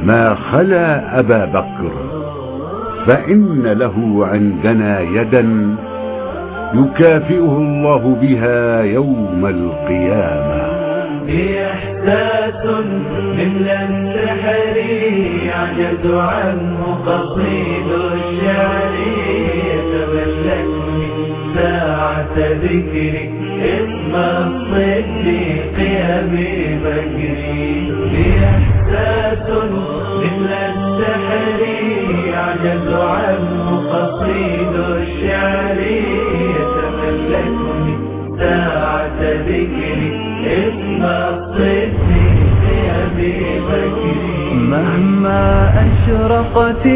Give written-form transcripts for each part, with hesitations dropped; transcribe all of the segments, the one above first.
ما خلا أبا بكر، فإن له عندنا يدا يكافئه الله بها يوم القيامة. إحساس من السحر يعجز عنه قصيد الشعر، يتملكني ساعة ذكري اسم الصديق أبي بكر. إحساس من السحر يعجز عنه قصيد الشعر، يتملكني ساعة ذكري اسم الصديق أبي بكر. مهما أشرقت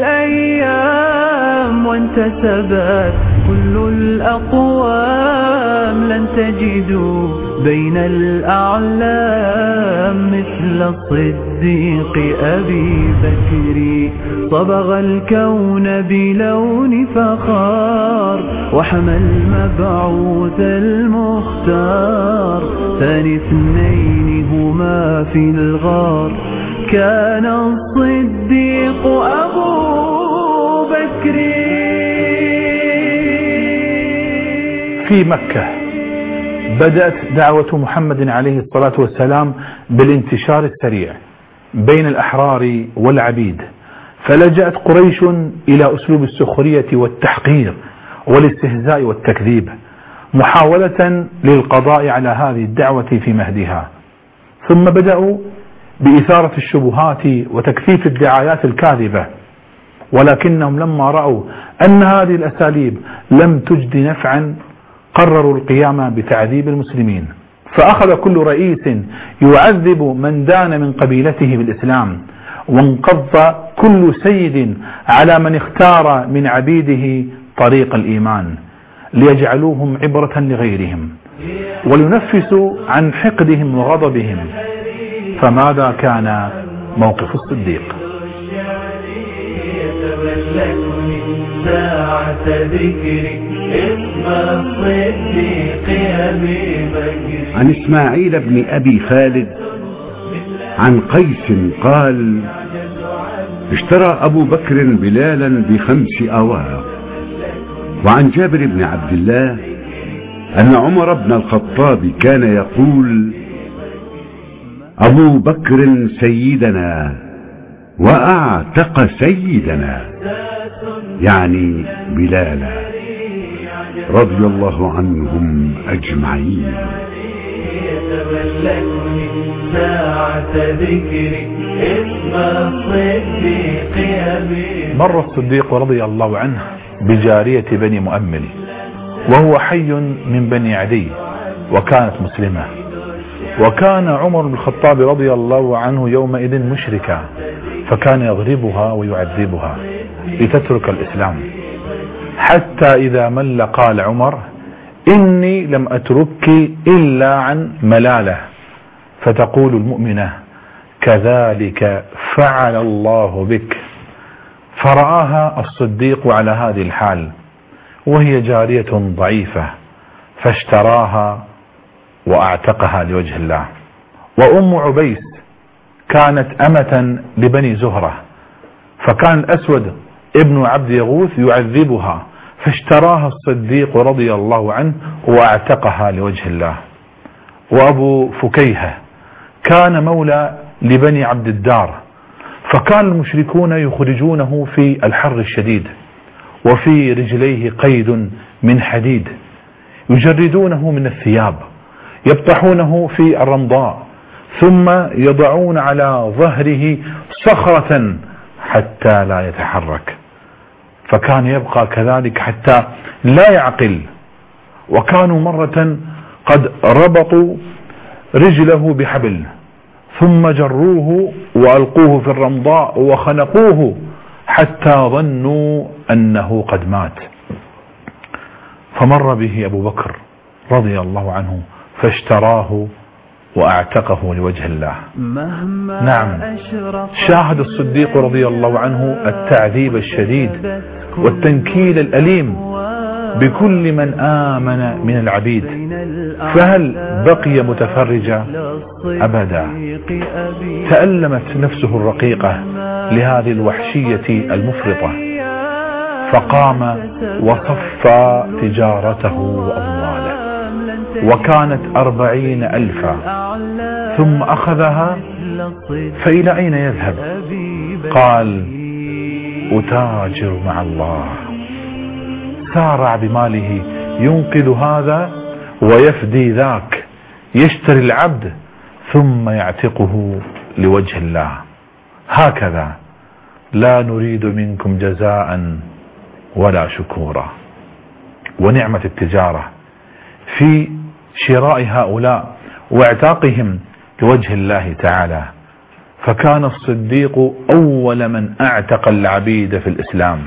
الأيام وانتسبت كل الأقوام، لن تجدوا بين الأعلام مثل الصديق أبي بكر. صبغ الكون بلون فخار، وحمى المبعوث المختار. ثاني اثنين هما في الغار، كان الصديق أبو بكر. في مكة بدأت دعوة محمد عليه الصلاة والسلام بالانتشار السريع بين الأحرار والعبيد، فلجأت قريش إلى أسلوب السخرية والتحقير والاستهزاء والتكذيب، محاولة للقضاء على هذه الدعوة في مهدها. ثم بدأوا بإثارة الشبهات وتكثيف الدعايات الكاذبة، ولكنهم لما رأوا أن هذه الأساليب لم تجد نفعا قرروا القيام بتعذيب المسلمين. فأخذ كل رئيس يعذب من دان من قبيلته بالإسلام، وانقض كل سيد على من اختار من عبيده طريق الإيمان، ليجعلوهم عبرة لغيرهم ولينفسوا عن حقدهم وغضبهم. فماذا كان موقف الصديق؟ ساعة ذكري اسم الصديق أبي بكر. عن إسماعيل بن أبي خالد عن قيس قال: اشترى أبو بكر بلالا ب5 أواق. وعن جابر بن عبد الله أن عمر بن الخطاب كان يقول: أبو بكر سيدنا وأعتق سيدنا، يعني بلالا رضي الله عنهم أجمعين. يتملكني ساعة ذكري اسم الصديق أبي. مر الصديق رضي الله عنه بجارية بني مؤمل، وهو حي من بني عدي، وكانت مسلمة. وكان عمر بن الخطاب رضي الله عنه يومئذ مشركا، فكان يضربها ويعذبها لتترك الإسلام، حتى إذا مل قال عمر: إني لم أتركك إلا عن ملالة. فتقول المؤمنة: كذلك فعل الله بك. فرآها الصديق على هذه الحال وهي جارية ضعيفة، فاشتراها وأعتقها لوجه الله. وأم عبيس كانت أمة لبني زهرة، فكان الأسود ابن عبد يغوث يعذبها، فاشتراها الصديق رضي الله عنه وأعتقها لوجه الله. وأبو فكيهة كان مولى لبني عبد الدار، فكان المشركون يخرجونه في الحر الشديد، وفي رجليه قيد من حديد، يجردونه من الثياب، يبطحونه في الرمضاء، ثم يضعون على ظهره صخرة حتى لا يتحرك، فكان يبقى كذلك حتى لا يعقل. وكانوا مرة قد ربطوا رجله بحبل، ثم جروه وألقوه في الرمضاء وخنقوه حتى ظنوا أنه قد مات. فمر به أبو بكر رضي الله عنه فاشتراه وأعتقه لوجه الله. نعم، شاهد الصديق رضي الله عنه التعذيب الشديد والتنكيل الأليم بكل من آمن من العبيد، فهل بقي متفرجا؟ أبدا. تألمت نفسه الرقيقة لهذه الوحشية المفرطة، فقام وصفى تجارته وأمواله، وكانت 40,000، ثم أخذها، فإلى أين يذهب؟ قال: أتاجر مع الله. سارع بماله ينقذ هذا ويفدي ذاك، يشتري العبد ثم يعتقه لوجه الله. هكذا لا نريد منكم جزاء ولا شكورا. ونعمة التجارة في شراء هؤلاء واعتاقهم لوجه الله تعالى، فكان الصديق أول من أعتق العبيد في الإسلام.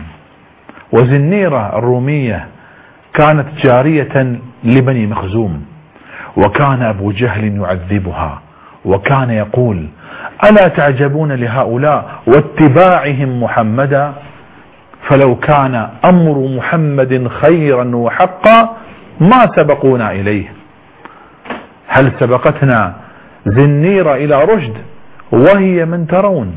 وزنيرة الرومية كانت جارية لبني مخزوم، وكان أبو جهل يعذبها، وكان يقول: ألا تعجبون لهؤلاء واتباعهم محمدا؟ فلو كان أمر محمد خيرا وحقا ما سبقونا إليه. هل سبقتنا زنيرة إلى رشد وهي من ترون؟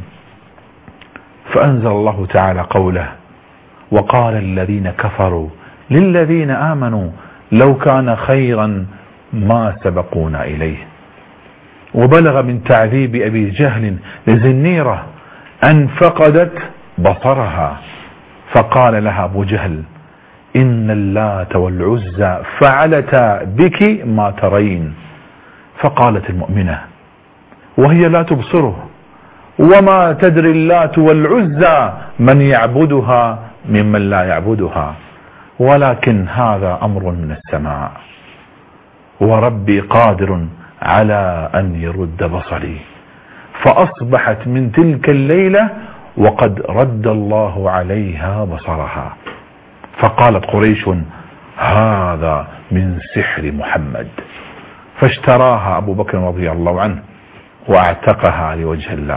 فأنزل الله تعالى قوله: وقال الذين كفروا للذين آمنوا لو كان خيرا ما سبقونا إليه. وبلغ من تعذيب أبي جهل لزنيرة أن فقدت بصرها، فقال لها أبو جهل: إن اللات والعزى فعلتا بك ما ترين. فقالت المؤمنة وهي لا تبصره: وما تدري اللات والعزى من يعبدها ممن لا يعبدها، ولكن هذا أمر من السماء، وربي قادر على أن يرد بصري. فأصبحت من تلك الليلة وقد رد الله عليها بصرها. فقالت قريش: هذا من سحر محمد. فاشتراها أبو بكر رضي الله عنه واعتقها لوجه الله.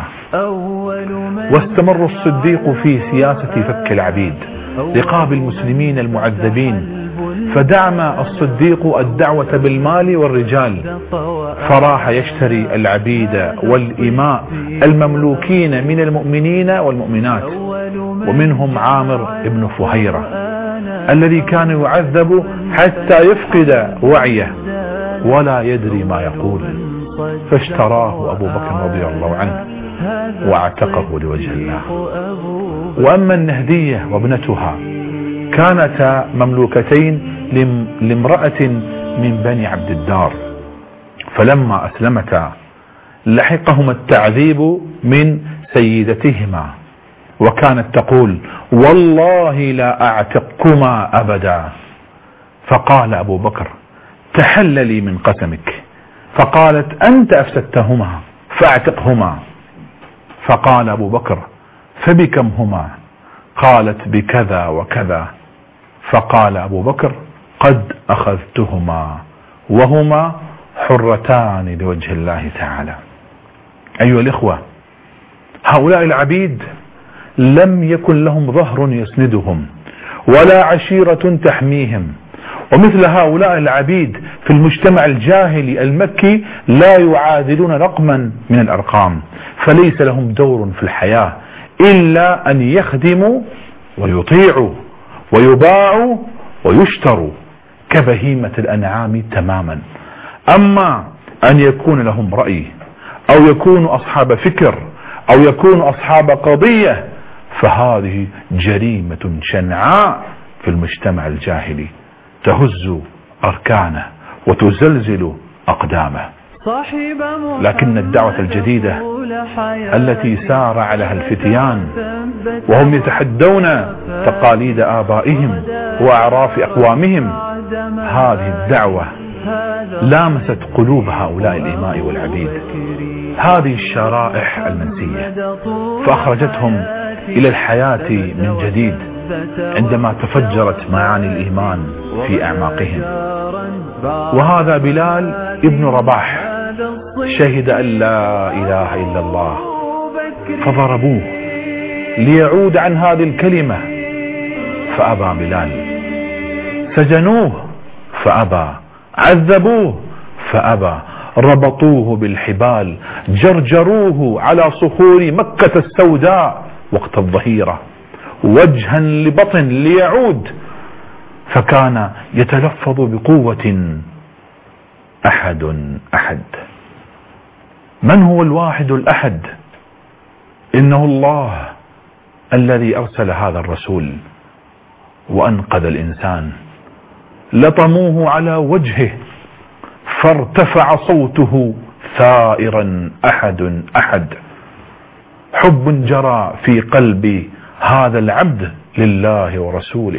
واستمر الصديق في سياسة فك العبيد، رقاب المسلمين المعذبين، فدعم الصديق الدعوة بالمال والرجال، فراح يشتري العبيد والإماء المملوكين من المؤمنين والمؤمنات، ومنهم عامر بن فهيرة الذي كان يعذب حتى يفقد وعيه ولا يدري ما يقول، فاشتراه أبو بكر رضي الله عنه واعتقه لوجه الله. وأما النهدية وابنتها كانتا مملوكتين لامرأة من بني عبد الدار، فلما أسلمتا لحقهما التعذيب من سيدتهما، وكانت تقول: والله لا أعتقكما أبدا. فقال أبو بكر: تحللي من قسمك. فقالت: أنت أفسدتهما فاعتقهما. فقال أبو بكر: فبكم هما؟ قالت: بكذا وكذا. فقال أبو بكر: قد أخذتهما وهما حرتان لوجه الله تعالى. أيها الإخوة، هؤلاء العبيد لم يكن لهم ظهر يسندهم ولا عشيرة تحميهم، ومثل هؤلاء العبيد في المجتمع الجاهلي المكي لا يعادلون رقما من الأرقام، فليس لهم دور في الحياة إلا أن يخدموا ويطيعوا ويباعوا ويشتروا كبهيمة الأنعام تماما. أما أن يكون لهم رأي أو يكونوا أصحاب فكر أو يكونوا أصحاب قضية، فهذه جريمة شنعاء في المجتمع الجاهلي تهز أركانه وتزلزل أقدامه. لكن الدعوة الجديدة التي سار لها الفتيان وهم يتحدون تقاليد آبائهم وأعراف أقوامهم، هذه الدعوة لامست قلوب هؤلاء الإماء والعبيد، هذه الشرائح المنسية، فأخرجتهم إلى الحياة من جديد عندما تفجرت معاني الإيمان في أعماقهم. وهذا بلال ابن رباح شهد أن لا إله إلا الله، فضربوه ليعود عن هذه الكلمة، فأبى بلال. سجنوه فأبى، عذبوه فأبى، ربطوه بالحبال، جرجروه على صخور مكة السوداء وقت الظهيرة وجها لبطن ليعود، فكان يتلفظ بقوة: أحد أحد. من هو الواحد الأحد؟ إنه الله الذي أرسل هذا الرسول وأنقذ الإنسان. لطموه على وجهه فارتفع صوته ثائرا: أحد أحد. حب جرى في قلب هذا العبد لله ورسوله.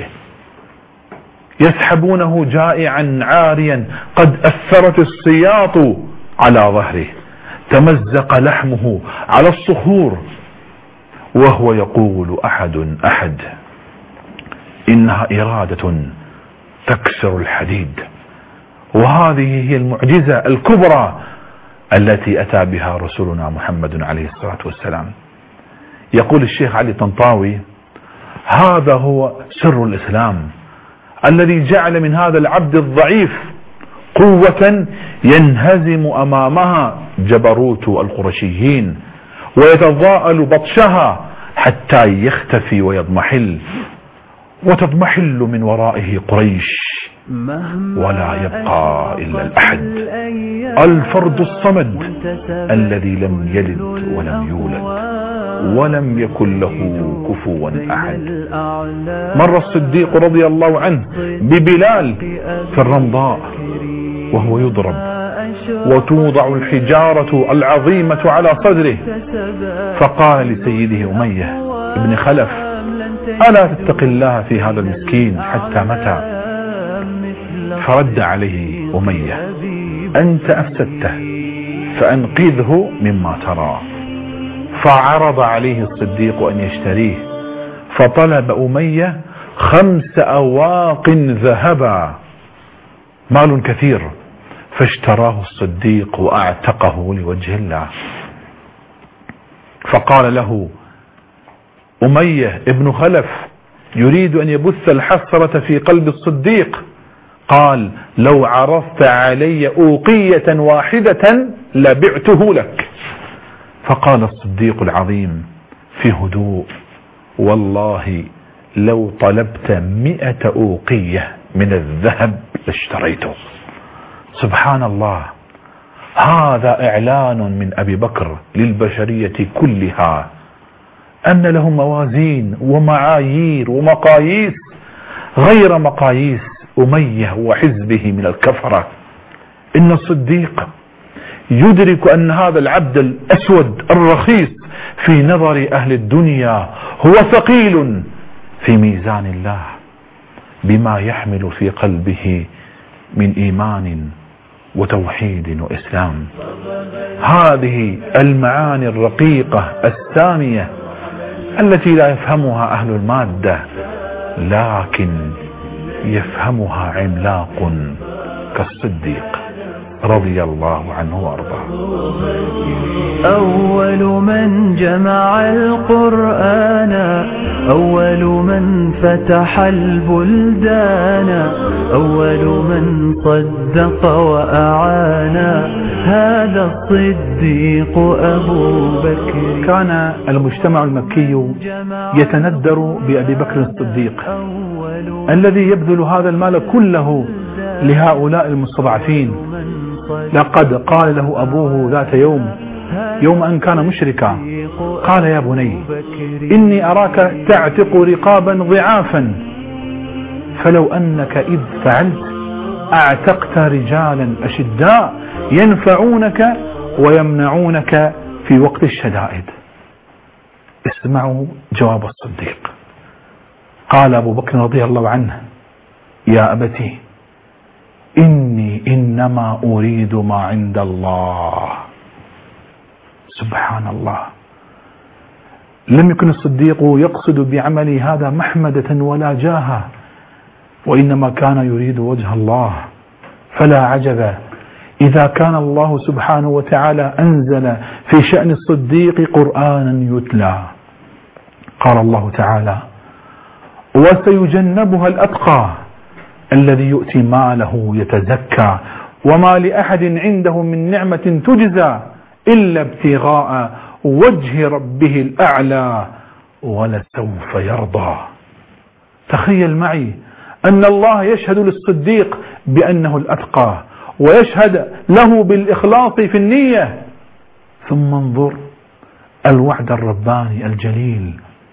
يسحبونه جائعا عاريا، قد أثرت السياط على ظهره، تمزق لحمه على الصخور وهو يقول: أحد أحد. إنها إرادة تكسر الحديد، وهذه هي المعجزة الكبرى التي أتى بها رسولنا محمد عليه الصلاة والسلام. يقول الشيخ علي طنطاوي: هذا هو سر الإسلام الذي جعل من هذا العبد الضعيف قوة ينهزم أمامها جبروت القرشيين ويتضاءل بطشها حتى يختفي ويضمحل، وتضمحل من ورائه قريش ولا يبقى إلا الأحد، الفرد الصمد الذي لم يلد ولم يولد ولم يكن له كفوا أحد. مر الصديق رضي الله عنه ببلال في الرمضاء وهو يضرب وتوضع الحجارة العظيمة على صدره، فقال لسيده أمية ابن خلف: ألا تتق الله في هذا المسكين حتى متى؟ فرد عليه أمية: أنت أفسدته فأنقذه مما ترى. فعرض عليه الصديق أن يشتريه، فطلب أمية 5 أواق ذهبا، مال كثير، فاشتراه الصديق وأعتقه لوجه الله. فقال له أمية ابن خلف يريد أن يبث الحسرة في قلب الصديق، قال: لو عرضت علي أوقية واحدة لبعته لك. فقال الصديق العظيم في هدوء: والله لو طلبت 100 أوقية من الذهب لاشتريته. سبحان الله، هذا إعلان من أبي بكر للبشرية كلها أن لهم موازين ومعايير ومقاييس غير مقاييس أمية وحزبه من الكفرة. إن الصديق يدرك أن هذا العبد الأسود الرخيص في نظر أهل الدنيا هو ثقيل في ميزان الله بما يحمل في قلبه من إيمان وتوحيد وإسلام. هذه المعاني الرقيقة السامية التي لا يفهمها أهل المادة، لكن يفهمها عملاق كالصديق رضي الله عنه وارضاه. أول من جمع القرآن، أول من فتح البلدان، أول من صدق وأعان، هذا الصديق أبو بكر. كان المجتمع المكي يتندر بأبي بكر الصديق الذي يبذل هذا المال كله لهؤلاء المستضعفين. لقد قال له أبوه ذات يوم أن كان مشركا، قال: يا بني إني أراك تعتق رقابا ضعافا، فلو أنك إذ فعلت أعتقت رجالا أشداء ينفعونك ويمنعونك في وقت الشدائد. اسمعوا جواب الصديق. قال أبو بكر رضي الله عنه: يا أبتي إني إنما أريد ما عند الله. سبحان الله، لم يكن الصديق يقصد بعمل هذا محمدة ولا جاهة، وإنما كان يريد وجه الله. فلا عجب إذا كان الله سبحانه وتعالى أنزل في شأن الصديق قرآنا يتلى. قال الله تعالى: وسيجنبها الأتقى الذي يؤتي ماله يتزكى وما لأحد عنده من نعمة تجزى إلا ابتغاء وجه ربه الأعلى ولسوف يرضى. تخيل معي أن الله يشهد للصديق بأنه الأتقى ويشهد له بالإخلاص في النية، ثم انظر الوعد الرباني الجليل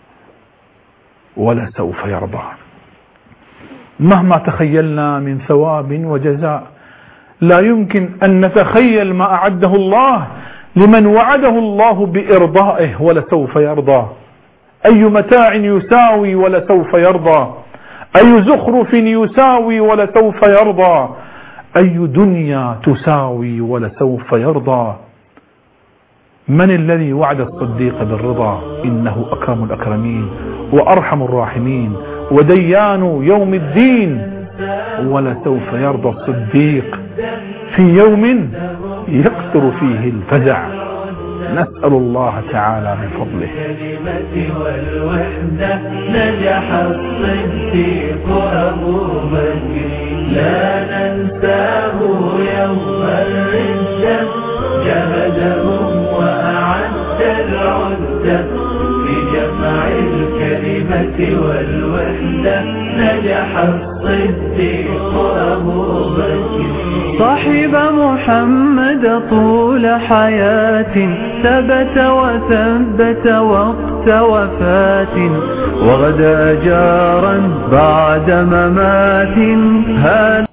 ولسوف يرضى. مهما تخيلنا من ثواب وجزاء لا يمكن أن نتخيل ما أعده الله لمن وعده الله بإرضائه ولسوف يرضى. أي متاع يساوي ولسوف يرضى، أي زخرف يساوي ولسوف يرضى، أي دنيا تساوي ولسوف يرضى. من الذي وعد الصديق بالرضا؟ إنه أكرم الأكرمين وأرحم الراحمين وديان يوم الدين. ولسوف يرضى الصديق في يوم يكثر فيه الفزع. نسأل الله تعالى من فضله. والوحدة نجح الصديق أبو بكر لا ننساه يوم الردة، جهدهم وأعد العدة لجمع الكلمة والوحدة. نجح الصديق أبو بكر صاحب محمد طول حياة ثبت وثبت وقت وفاة، وغدا جارا بعد ممات.